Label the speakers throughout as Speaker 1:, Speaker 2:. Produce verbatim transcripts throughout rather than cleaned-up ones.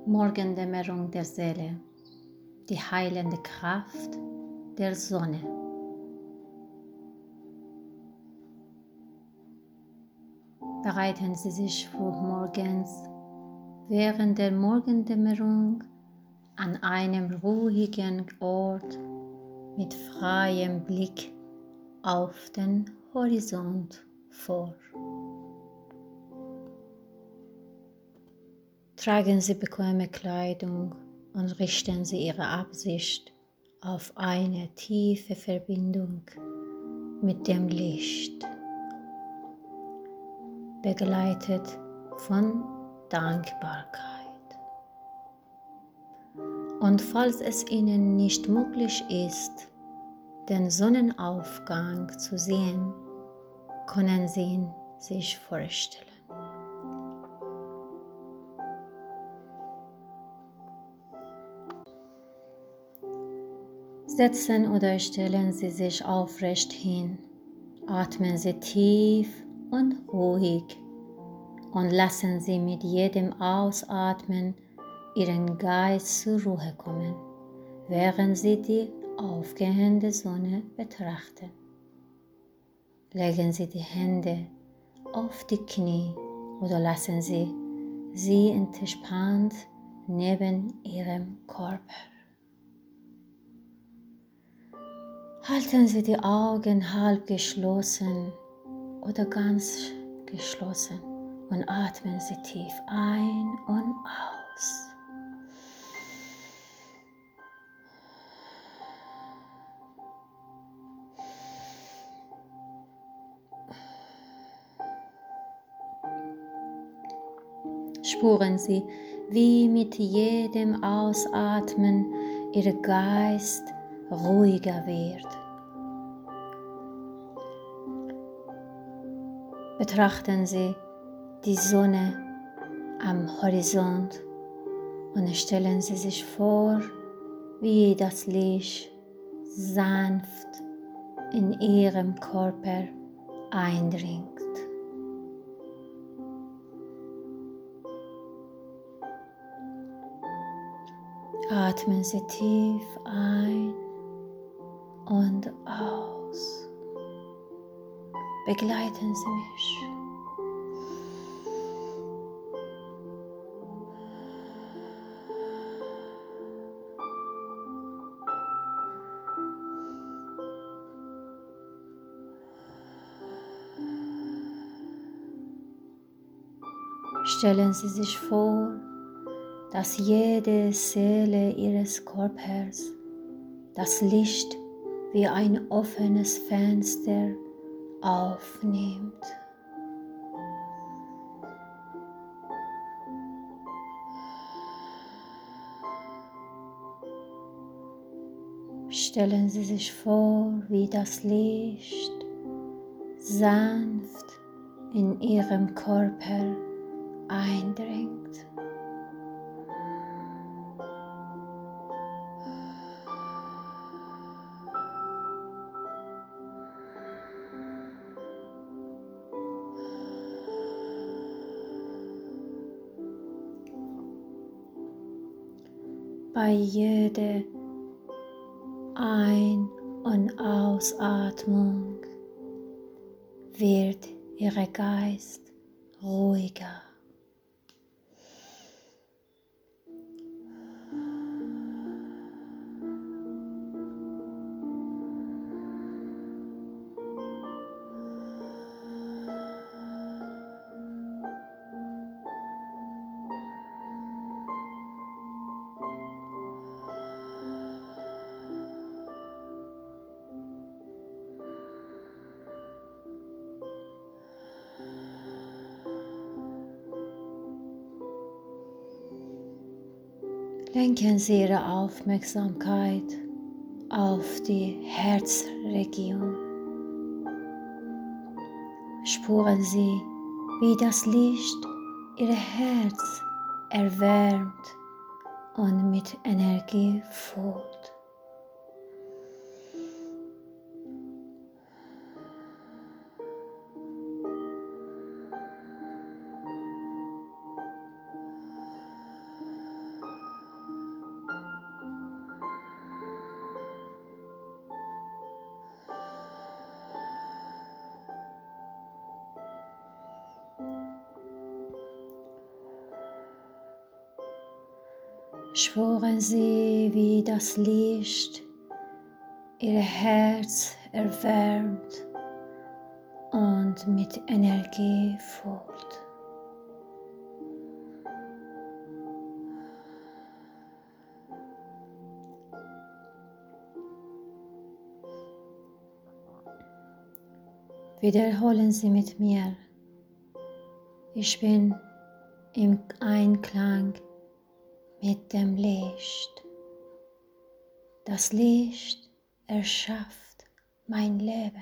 Speaker 1: Morgendämmerung der Seele, die heilende Kraft der Sonne. Bereiten Sie sich frühmorgens während der Morgendämmerung an einem ruhigen Ort mit freiem Blick auf den Horizont vor. Tragen Sie bequeme Kleidung und richten Sie Ihre Absicht auf eine tiefe Verbindung mit dem Licht, begleitet von Dankbarkeit. Und falls es Ihnen nicht möglich ist, den Sonnenaufgang zu sehen, können Sie ihn sich vorstellen. Setzen oder stellen Sie sich aufrecht hin, atmen Sie tief und ruhig und lassen Sie mit jedem Ausatmen Ihren Geist zur Ruhe kommen, während Sie die aufgehende Sonne betrachten. Legen Sie die Hände auf die Knie oder lassen Sie sie entspannt neben Ihrem Körper. Halten Sie die Augen halb geschlossen oder ganz geschlossen und atmen Sie tief ein und aus. Spüren Sie, wie mit jedem Ausatmen Ihr Geist ruhiger wird. Betrachten Sie die Sonne am Horizont und stellen Sie sich vor, wie das Licht sanft in Ihrem Körper eindringt. Atmen Sie tief ein und aus. Begleiten Sie mich. Stellen Sie sich vor, dass jede Zelle Ihres Körpers das Licht wie ein offenes Fenster aufnimmt. Stellen Sie sich vor, wie das Licht sanft in Ihrem Körper eindringt. Bei jeder Ein- und Ausatmung wird Ihr Geist ruhiger. Lenken Sie Ihre Aufmerksamkeit auf die Herzregion. Spüren Sie, wie das Licht Ihr Herz erwärmt und mit Energie füllt. Spüren Sie, wie das Licht Ihr Herz erwärmt und mit Energie füllt. Wiederholen Sie mit mir. Ich bin im Einklang mit dem Licht. Das Licht erschafft mein Leben.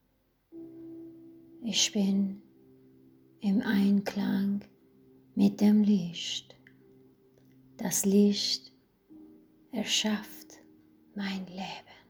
Speaker 1: Ich bin im Einklang mit dem Licht. Das Licht erschafft mein Leben.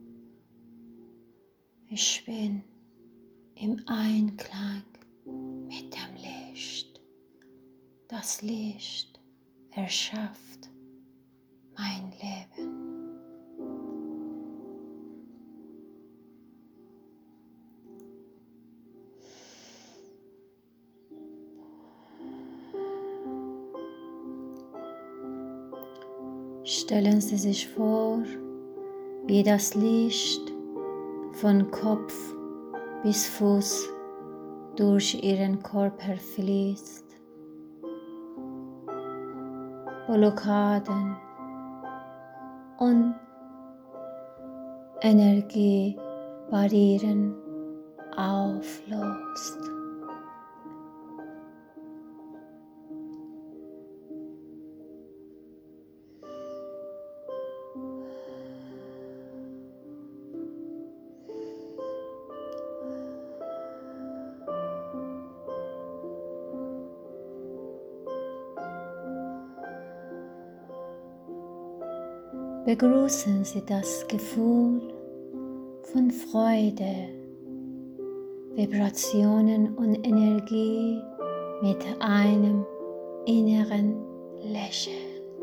Speaker 1: Ich bin im Einklang mit dem Licht. Das Licht erschafft mein Leben. Stellen Sie sich vor, wie das Licht von Kopf bis Fuß durch Ihren Körper fließt. Blockaden und Energiebarrieren auflöst. Begrüßen Sie das Gefühl von Freude, Vibrationen und Energie mit einem inneren Lächeln.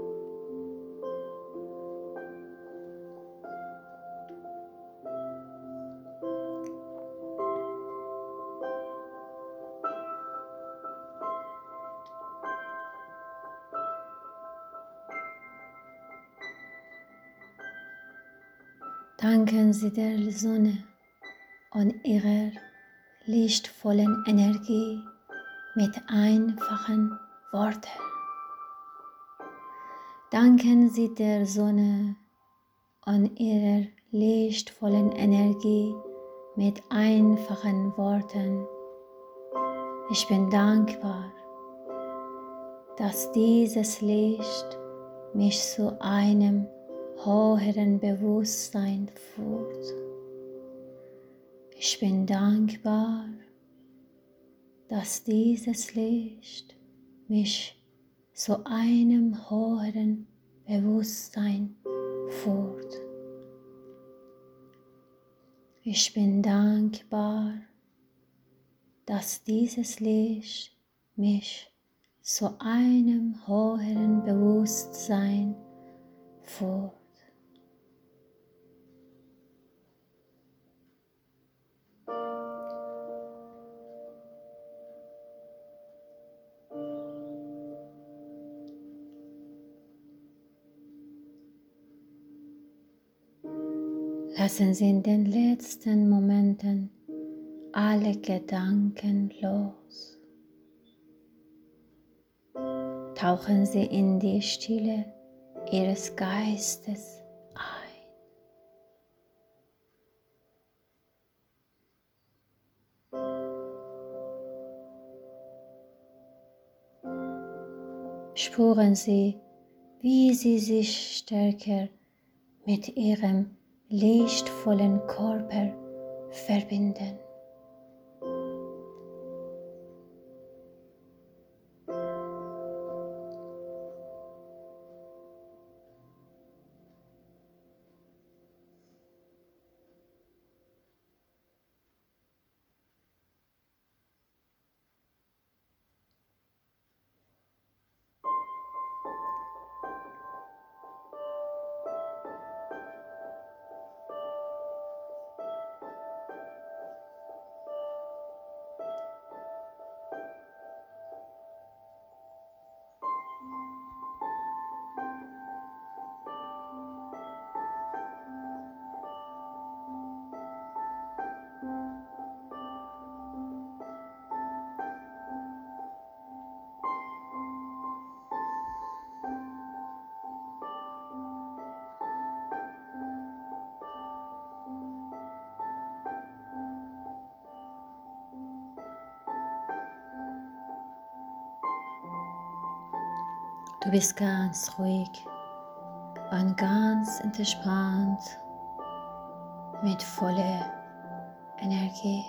Speaker 1: Danken Sie der Sonne und ihrer lichtvollen Energie mit einfachen Worten. Danken Sie der Sonne und ihrer lichtvollen Energie mit einfachen Worten. Ich bin dankbar, dass dieses Licht mich zu einem höheren Bewusstsein führt. Ich bin dankbar, dass dieses Licht mich zu einem höheren Bewusstsein führt. Ich bin dankbar, dass dieses Licht mich zu einem höheren Bewusstsein führt. Lassen Sie in den letzten Momenten alle Gedanken los. Tauchen Sie in die Stille Ihres Geistes ein. Spüren Sie, wie Sie sich stärker mit Ihrem lichtvollen Körper verbinden. Du bist ganz ruhig und ganz entspannt mit voller Energie.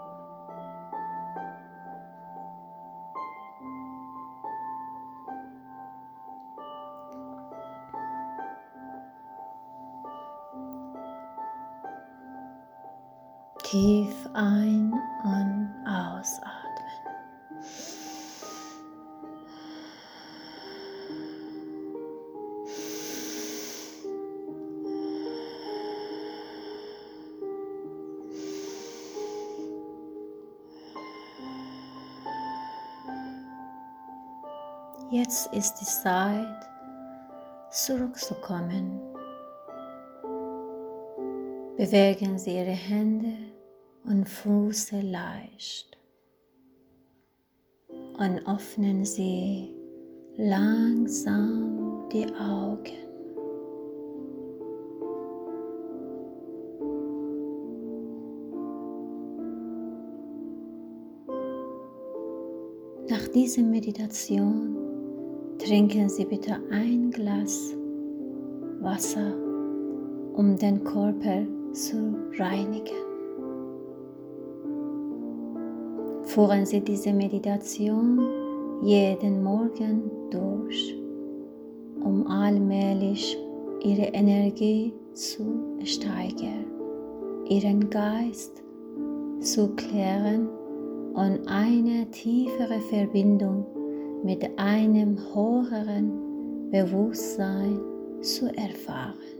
Speaker 1: Tief ein- und ausatmen. Jetzt ist die Zeit, zurückzukommen. Bewegen Sie Ihre Hände und Füße leicht und öffnen Sie langsam die Augen. Nach dieser Meditation trinken Sie bitte ein Glas Wasser, um den Körper zu reinigen. Führen Sie diese Meditation jeden Morgen durch, um allmählich Ihre Energie zu steigern, Ihren Geist zu klären und eine tiefere Verbindung mit einem höheren Bewusstsein zu erfahren.